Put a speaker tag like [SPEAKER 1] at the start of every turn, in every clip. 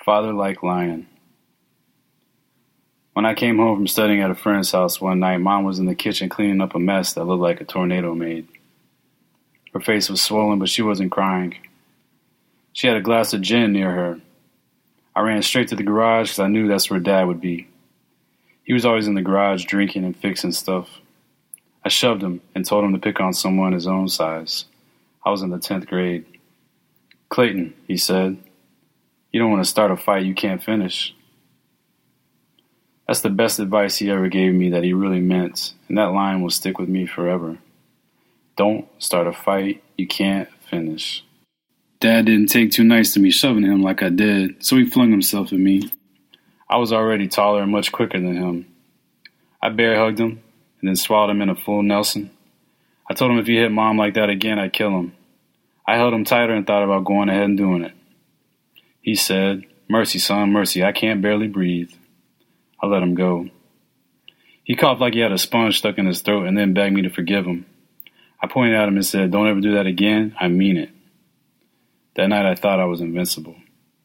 [SPEAKER 1] Father like lion. When I came home from studying at a friend's house one night, Mom was in the kitchen cleaning up a mess that looked like a tornado made. Her face was swollen, but she wasn't crying. She had a glass of gin near her. I ran straight to the garage because I knew that's where Dad would be. He was always in the garage drinking and fixing stuff. I shoved him and told him to pick on someone his own size. I was in the 10th grade. "Clayton," he said, "you don't want to start a fight you can't finish." That's the best advice he ever gave me that he really meant, and that line will stick with me forever. Don't start a fight you can't finish. Dad didn't take too nice to me shoving him like I did, so he flung himself at me. I was already taller and much quicker than him. I bear hugged him and then swallowed him in a full Nelson. I told him if he hit Mom like that again, I'd kill him. I held him tighter and thought about going ahead and doing it. He said, "Mercy, son, mercy, I can't barely breathe." I let him go. He coughed like he had a sponge stuck in his throat and then begged me to forgive him. I pointed at him and said, "Don't ever do that again. I mean it." That night I thought I was invincible.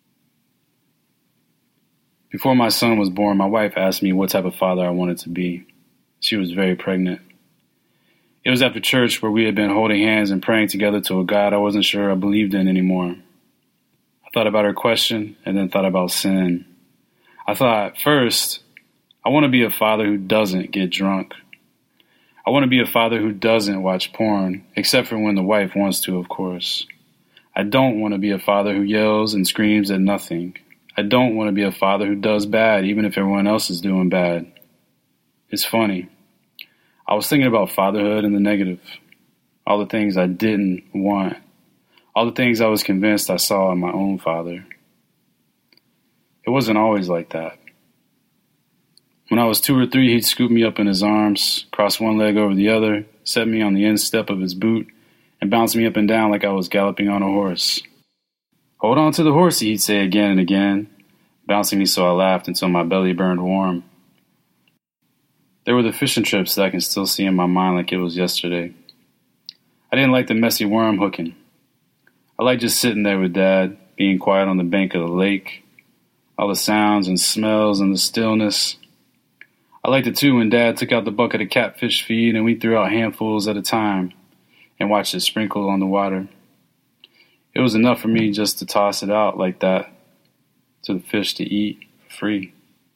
[SPEAKER 1] Before my son was born, my wife asked me what type of father I wanted to be. She was very pregnant. It was after church where we had been holding hands and praying together to a God I wasn't sure I believed in anymore. I thought about her question and then thought about sin. I thought, first, I want to be a father who doesn't get drunk. I want to be a father who doesn't watch porn, except for when the wife wants to, of course. I don't want to be a father who yells and screams at nothing. I don't want to be a father who does bad, even if everyone else is doing bad. It's funny. I was thinking about fatherhood in the negative. All the things I didn't want. All the things I was convinced I saw in my own father. It wasn't always like that. When I was 2 or 3, he'd scoop me up in his arms, cross one leg over the other, set me on the instep of his boot, and bounce me up and down like I was galloping on a horse. "Hold on to the horsey," he'd say again and again, bouncing me so I laughed until my belly burned warm. There were the fishing trips that I can still see in my mind like it was yesterday. I didn't like the messy worm hooking. I liked just sitting there with Dad, being quiet on the bank of the lake, all the sounds and smells and the stillness. I liked it too when Dad took out the bucket of catfish feed and we threw out handfuls at a time and watched it sprinkle on the water. It was enough for me just to toss it out like that to the fish to eat for free.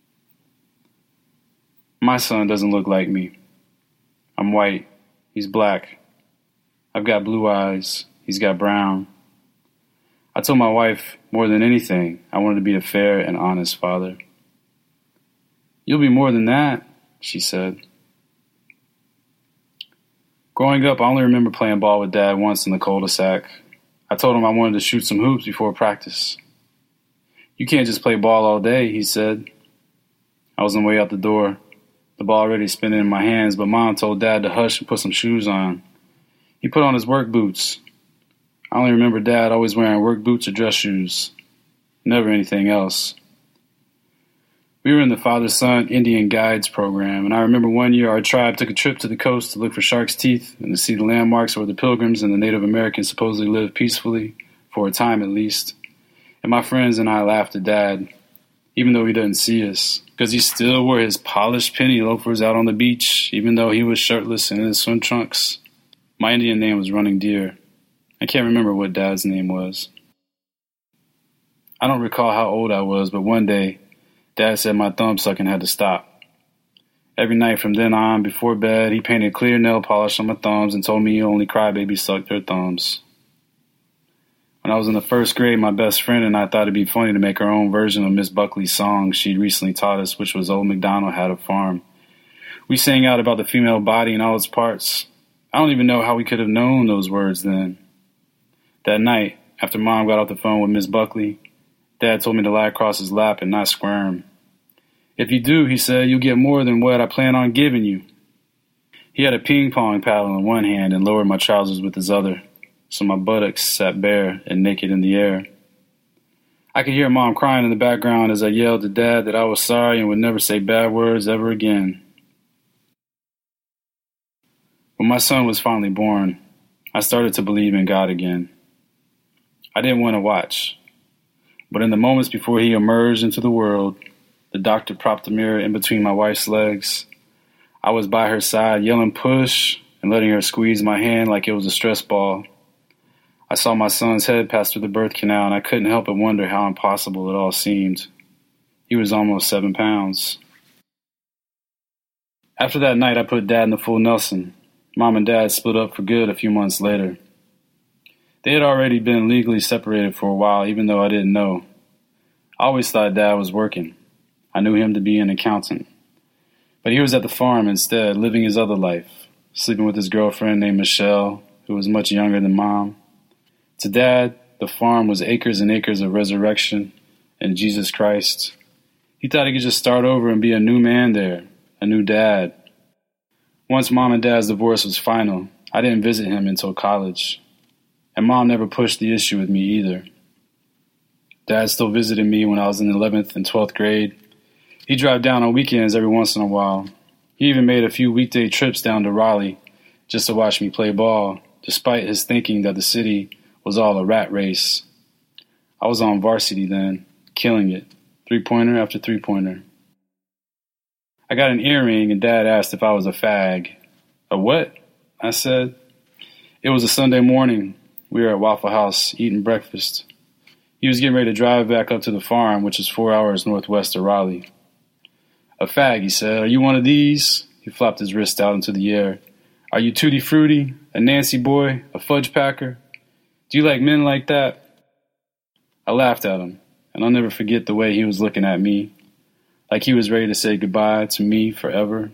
[SPEAKER 1] My son doesn't look like me. I'm white. He's black. I've got blue eyes. He's got brown. I told my wife, more than anything, I wanted to be a fair and honest father. "You'll be more than that," she said. Growing up, I only remember playing ball with Dad once in the cul-de-sac. I told him I wanted to shoot some hoops before practice. "You can't just play ball all day," he said. I was on the way out the door, the ball already spinning in my hands, but Mom told Dad to hush and put some shoes on. He put on his work boots. I only remember Dad always wearing work boots or dress shoes, never anything else. We were in the Father-Son Indian Guides program, and I remember one year our tribe took a trip to the coast to look for shark's teeth and to see the landmarks where the Pilgrims and the Native Americans supposedly lived peacefully, for a time at least. And my friends and I laughed at Dad, even though he didn't see us, because he still wore his polished penny loafers out on the beach, even though he was shirtless and in his swim trunks. My Indian name was Running Deer. I can't remember what Dad's name was. I don't recall how old I was, but one day, Dad said my thumb sucking had to stop. Every night from then on, before bed, he painted clear nail polish on my thumbs and told me only crybabies sucked their thumbs. When I was in the 1st grade, my best friend and I thought it'd be funny to make our own version of Miss Buckley's song she'd recently taught us, which was Old MacDonald Had a Farm. We sang out about the female body and all its parts. I don't even know how we could have known those words then. That night, after Mom got off the phone with Miss Buckley, Dad told me to lie across his lap and not squirm. "If you do," he said, "you'll get more than what I plan on giving you." He had a ping-pong paddle in one hand and lowered my trousers with his other, so my buttocks sat bare and naked in the air. I could hear Mom crying in the background as I yelled to Dad that I was sorry and would never say bad words ever again. When my son was finally born, I started to believe in God again. I didn't want to watch. But in the moments before he emerged into the world, the doctor propped the mirror in between my wife's legs. I was by her side, yelling push and letting her squeeze my hand like it was a stress ball. I saw my son's head pass through the birth canal, and I couldn't help but wonder how impossible it all seemed. He was almost 7 pounds. After that night, I put Dad in the full Nelson. Mom and Dad split up for good a few months later. They had already been legally separated for a while, even though I didn't know. I always thought Dad was working. I knew him to be an accountant. But he was at the farm instead, living his other life, sleeping with his girlfriend named Michelle, who was much younger than Mom. To Dad, the farm was acres and acres of resurrection and Jesus Christ. He thought he could just start over and be a new man there, a new dad. Once Mom and Dad's divorce was final, I didn't visit him until college. And Mom never pushed the issue with me either. Dad still visited me when I was in the 11th and 12th grade. He'd drive down on weekends every once in a while. He even made a few weekday trips down to Raleigh just to watch me play ball, despite his thinking that the city was all a rat race. I was on varsity then, killing it, three-pointer after three-pointer. I got an earring and Dad asked if I was a fag. A what? I said. It was a Sunday morning. We were at Waffle House eating breakfast. He was getting ready to drive back up to the farm, which is 4 hours northwest of Raleigh. A fag, he said. Are you one of these? He flopped his wrist out into the air. Are you Tutti Frutti, a Nancy boy, a fudge packer? Do you like men like that? I laughed at him, and I'll never forget the way he was looking at me, like he was ready to say goodbye to me forever.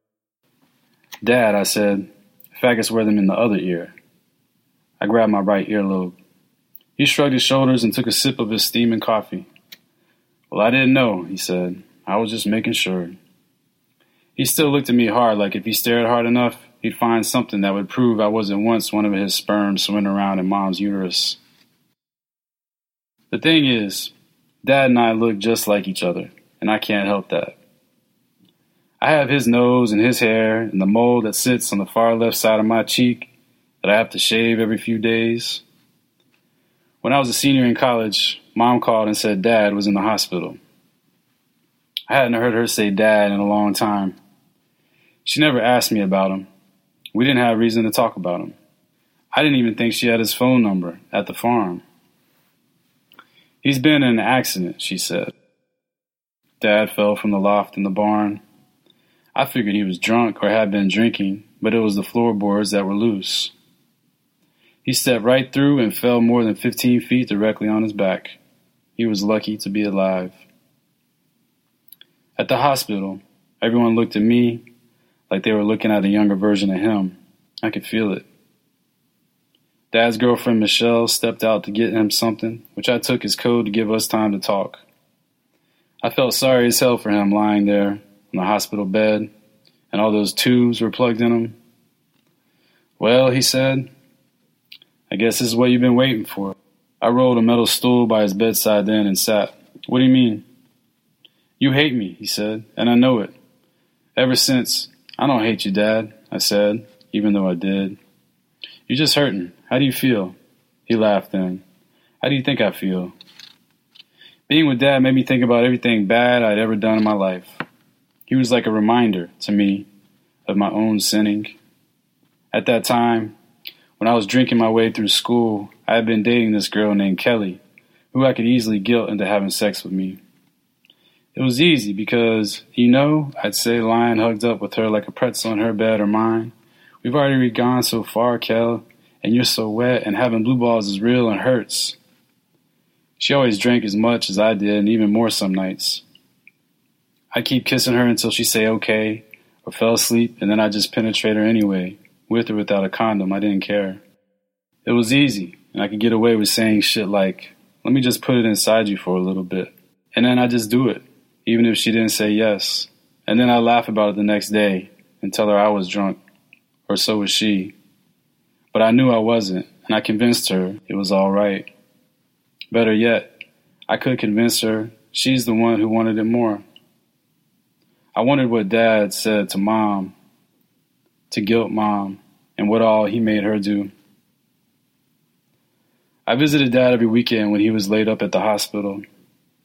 [SPEAKER 1] Dad, I said, faggots wear them in the other ear. I grabbed my right earlobe. He shrugged his shoulders and took a sip of his steaming coffee. Well, I didn't know, he said. I was just making sure. He still looked at me hard, like if he stared hard enough, he'd find something that would prove I wasn't once one of his sperm swimming around in Mom's uterus. The thing is, Dad and I look just like each other, and I can't help that. I have his nose and his hair and the mole that sits on the far left side of my cheek that I have to shave every few days. When I was a senior in college, Mom called and said Dad was in the hospital. I hadn't heard her say Dad in a long time. She never asked me about him. We didn't have reason to talk about him. I didn't even think she had his phone number at the farm. He's been in an accident, she said. Dad fell from the loft in the barn. I figured he was drunk or had been drinking, but it was the floorboards that were loose. He stepped right through and fell more than 15 feet directly on his back. He was lucky to be alive. At the hospital, everyone looked at me like they were looking at a younger version of him. I could feel it. Dad's girlfriend, Michelle, stepped out to get him something, which I took as code to give us time to talk. I felt sorry as hell for him lying there on the hospital bed, and all those tubes were plugged in him. Well, he said, I guess this is what you've been waiting for. I rolled a metal stool by his bedside then and sat. What do you mean? You hate me, he said, and I know it. Ever since, I don't hate you, Dad, I said, even though I did. You're just hurting. How do you feel? He laughed then. How do you think I feel? Being with Dad made me think about everything bad I'd ever done in my life. He was like a reminder to me of my own sinning. At that time, when I was drinking my way through school, I had been dating this girl named Kelly, who I could easily guilt into having sex with me. It was easy because, I'd say lying hugged up with her like a pretzel in her bed or mine. We've already gone so far, Kel, and you're so wet, and having blue balls is real and hurts. She always drank as much as I did, and even more some nights. I'd keep kissing her until she'd say okay, or fell asleep, and then I'd just penetrate her anyway, with or without a condom. I didn't care. It was easy, and I could get away with saying shit like, let me just put it inside you for a little bit. And then I'd just do it, even if she didn't say yes. And then I'd laugh about it the next day and tell her I was drunk, or so was she. But I knew I wasn't, and I convinced her it was all right. Better yet, I could convince her she's the one who wanted it more. I wondered what Dad said to Mom, to guilt Mom, and what all he made her do. I visited Dad every weekend when he was laid up at the hospital.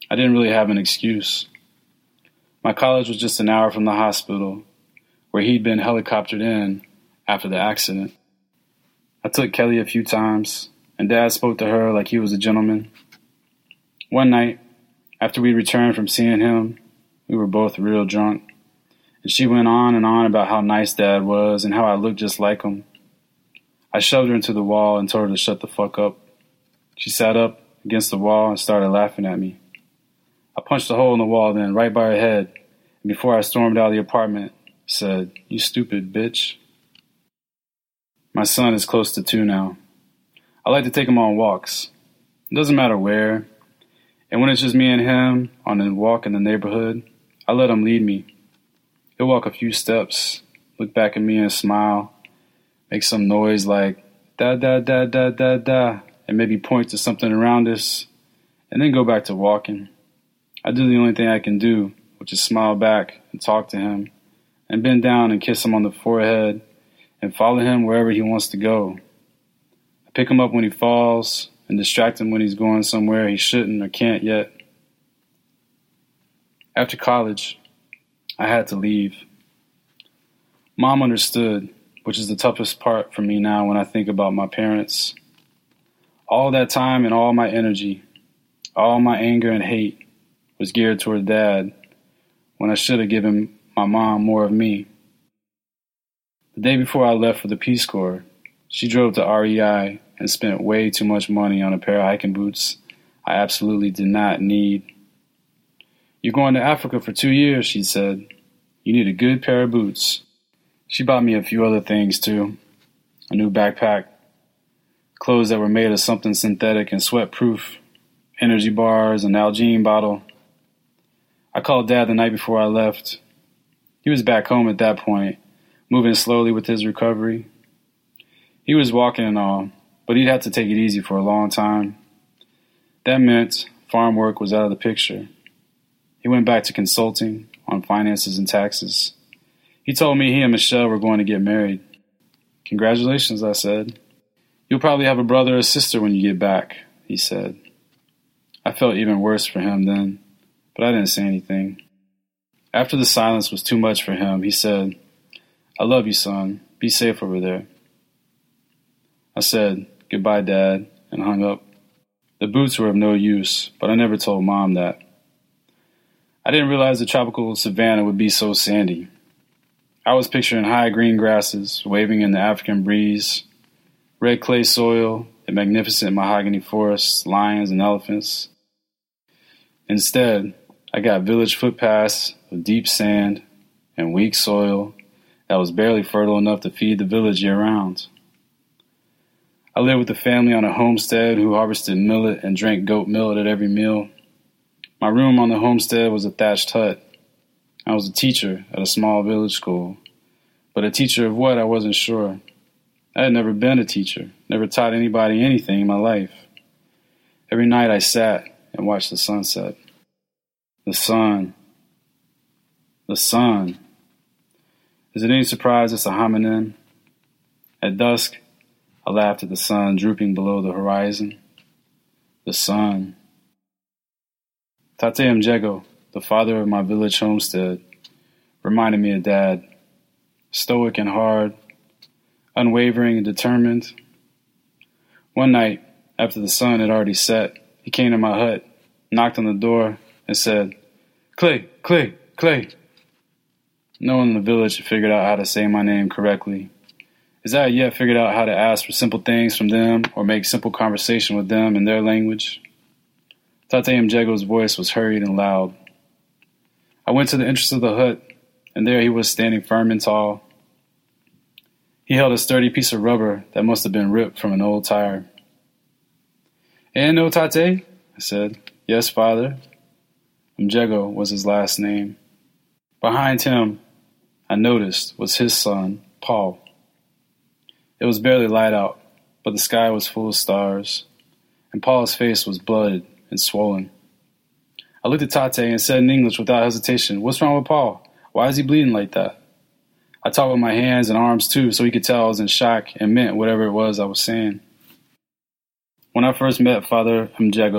[SPEAKER 1] I didn't really have an excuse. My college was just an hour from the hospital, where he'd been helicoptered in after the accident. I took Kelly a few times, and Dad spoke to her like he was a gentleman. One night, after we returned from seeing him, we were both real drunk, and she went on and on about how nice Dad was and how I looked just like him. I shoved her into the wall and told her to shut the fuck up. She sat up against the wall and started laughing at me. I punched a hole in the wall then, right by her head, and before I stormed out of the apartment, said, "You stupid bitch." My son is close to 2 now. I like to take him on walks. It doesn't matter where. And when it's just me and him on a walk in the neighborhood, I let him lead me. He'll walk a few steps, look back at me and smile, make some noise like da da da da da da, and maybe point to something around us, and then go back to walking. I do the only thing I can do, which is smile back and talk to him, and bend down and kiss him on the forehead, and follow him wherever he wants to go. I pick him up when he falls, and distract him when he's going somewhere he shouldn't or can't yet. After college, I had to leave. Mom understood, which is the toughest part for me now when I think about my parents. All that time and all my energy, all my anger and hate was geared toward Dad when I should have given my mom more of me. The day before I left for the Peace Corps, she drove to REI and spent way too much money on a pair of hiking boots I absolutely did not need. "You're going to Africa for 2 years," she said. "You need a good pair of boots." She bought me a few other things too. A new backpack, clothes that were made of something synthetic and sweat-proof, energy bars, an Nalgene bottle. I called Dad the night before I left. He was back home at that point, moving slowly with his recovery. He was walking and all, but he'd have to take it easy for a long time. That meant farm work was out of the picture. He went back to consulting on finances and taxes. He told me he and Michelle were going to get married. "Congratulations," I said. "You'll probably have a brother or sister when you get back," he said. I felt even worse for him then, but I didn't say anything. After the silence was too much for him, he said, "I love you, son. Be safe over there." I said, "Goodbye, Dad," and hung up. The boots were of no use, but I never told Mom that. I didn't realize the tropical savanna would be so sandy. I was picturing high green grasses waving in the African breeze, red clay soil, and magnificent mahogany forests, lions, and elephants. Instead, I got village footpaths of deep sand and weak soil that was barely fertile enough to feed the village year-round. I lived with a family on a homestead who harvested millet and drank goat millet at every meal. My room on the homestead was a thatched hut. I was a teacher at a small village school, but a teacher of what I wasn't sure. I had never been a teacher, never taught anybody anything in my life. Every night I sat and watched the sunset. The sun. The sun. Is it any surprise it's a homonym? At dusk, I laughed at the sun drooping below the horizon. The sun. Tate Mjego, the father of my village homestead, reminded me of Dad. Stoic and hard, unwavering and determined. One night, after the sun had already set, he came to my hut, knocked on the door, and said, "Clay, Clay, Clay." No one in the village had figured out how to say my name correctly, as I had yet figured out how to ask for simple things from them or make simple conversation with them in their language. Tate Mjego's voice was hurried and loud. I went to the entrance of the hut, and there he was standing firm and tall. He held a sturdy piece of rubber that must have been ripped from an old tire. "And no Tate?" I said. "Yes, father." Mjego was his last name. Behind him, I noticed, was his son, Paul. It was barely light out, but the sky was full of stars, and Paul's face was blooded and swollen. I looked at Tate and said in English without hesitation, "What's wrong with Paul? Why is he bleeding like that?" I talked with my hands and arms too, so he could tell I was in shock and meant whatever it was I was saying. When I first met Father Mjego,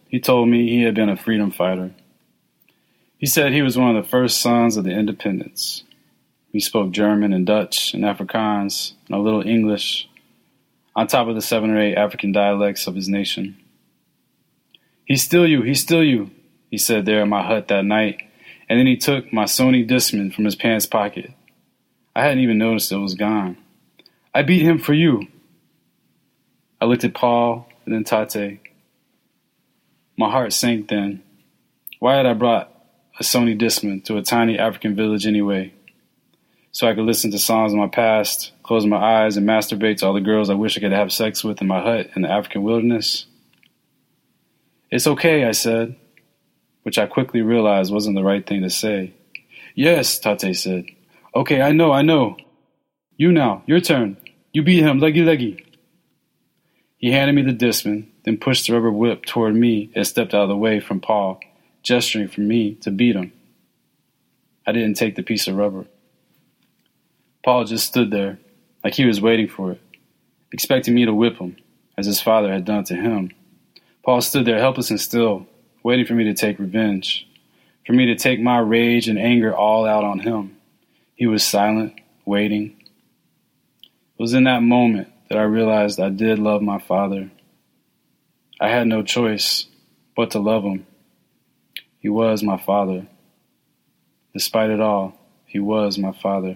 [SPEAKER 1] He told me he had been a freedom fighter. He said he was one of the first sons of the independence. He spoke German and Dutch and Afrikaans and a little English, on top of the 7 or 8 African dialects of his nation. He's still you, he said there in my hut that night, and then he took my Sony Discman from his pants pocket. I hadn't even noticed it was gone. I beat him for you. I looked at Paul and then Tate. My heart sank then. Why had I brought a Sony Discman to a tiny African village anyway? So I could listen to songs of my past, close my eyes, and masturbate to all the girls I wish I could have sex with in my hut in the African wilderness? It's okay, I said, which I quickly realized wasn't the right thing to say. Yes, Tate said. Okay, I know. You now, your turn. You beat him, leggy. He handed me the Discman, then pushed the rubber whip toward me and stepped out of the way from Paul, gesturing for me to beat him. I didn't take the piece of rubber. Paul just stood there, like he was waiting for it, expecting me to whip him, as his father had done to him. Paul stood there helpless and still, waiting for me to take revenge, for me to take my rage and anger all out on him. He was silent, waiting. It was in that moment that I realized I did love my father. I had no choice but to love him. He was my father. Despite it all, he was my father.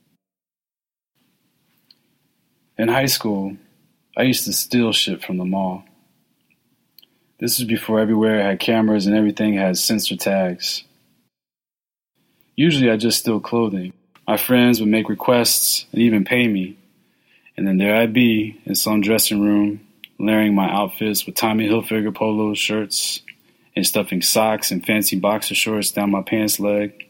[SPEAKER 1] In high school, I used to steal shit from the mall. This was before everywhere had cameras and everything had sensor tags. Usually I just steal clothing. My friends would make requests and even pay me. And then there I'd be in some dressing room, layering my outfits with Tommy Hilfiger polo shirts and stuffing socks and fancy boxer shorts down my pants leg.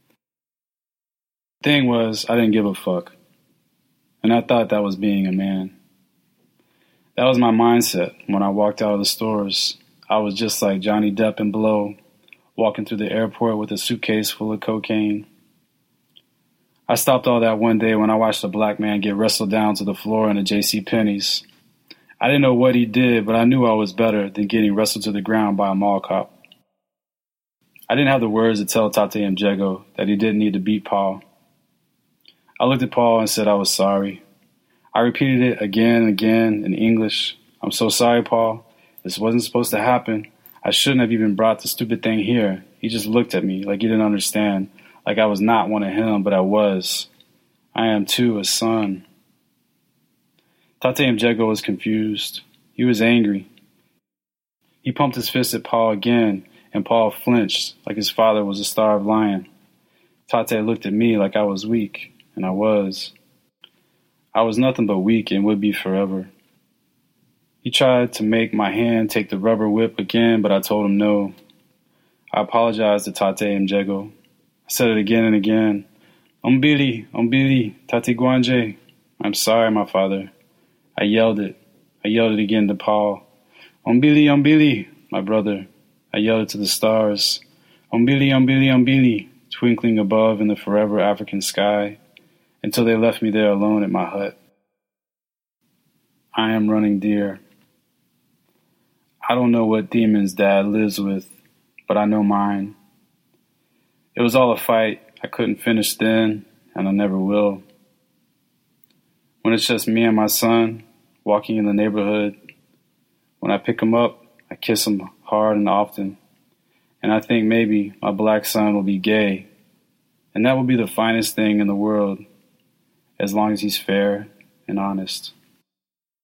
[SPEAKER 1] Thing was, I didn't give a fuck. And I thought that was being a man. That was my mindset when I walked out of the stores. I was just like Johnny Depp in Blow, walking through the airport with a suitcase full of cocaine. I stopped all that one day when I watched a black man get wrestled down to the floor in a J.C. Penney's. I didn't know what he did, but I knew I was better than getting wrestled to the ground by a mall cop. I didn't have the words to tell Tate Mjego that he didn't need to beat Paul. I looked at Paul and said I was sorry. I repeated it again and again in English. I'm so sorry, Paul. This wasn't supposed to happen. I shouldn't have even brought the stupid thing here. He just looked at me like he didn't understand, like I was not one of him, but I was. I am, too, a son. Tate Mjego was confused. He was angry. He pumped his fist at Paul again, and Paul flinched like his father was a starved lion. Tate looked at me like I was weak, and I was. I was nothing but weak and would be forever. He tried to make my hand take the rubber whip again, but I told him no. I apologized to Tate Mjego. I said it again and again. Ombili, Tati Guanje. I'm sorry, my father. I yelled it. I yelled it again to Paul. Ombili, my brother. I yelled it to the stars. Ombili, twinkling above in the forever African sky, until they left me there alone at my hut. I am running deer. I don't know what demons Dad lives with, but I know mine. It was all a fight. I couldn't finish then, and I never will. When it's just me and my son, walking in the neighborhood, when I pick him up, I kiss him hard and often, and I think maybe my black son will be gay, and that will be the finest thing in the world, as long as he's fair and honest.